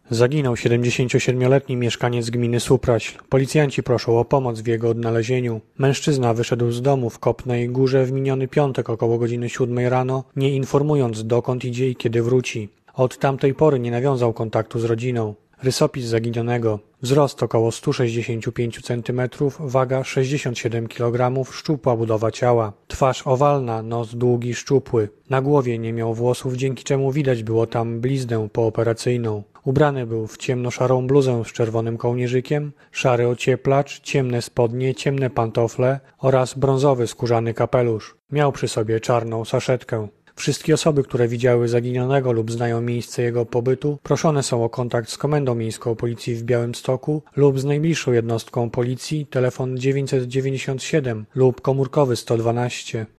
Zaginął 77-letni mieszkaniec gminy Supraśl. Policjanci proszą o pomoc w jego odnalezieniu. Mężczyzna wyszedł z domu w Kopnej Górze w miniony piątek około godziny 7 rano, nie informując dokąd idzie i kiedy wróci. Od tamtej pory nie nawiązał kontaktu z rodziną. Rysopis zaginionego. Wzrost około 165 cm, waga 67 kg, szczupła budowa ciała. Twarz owalna, nos długi, szczupły. Na głowie nie miał włosów, dzięki czemu widać było tam bliznę pooperacyjną. Ubrany był w ciemnoszarą bluzę z czerwonym kołnierzykiem, szary ocieplacz, ciemne spodnie, ciemne pantofle oraz brązowy skórzany kapelusz. Miał przy sobie czarną saszetkę. Wszystkie osoby, które widziały zaginionego lub znają miejsce jego pobytu, proszone są o kontakt z Komendą Miejską Policji w Białymstoku lub z najbliższą jednostką policji, telefon 997 lub komórkowy 112.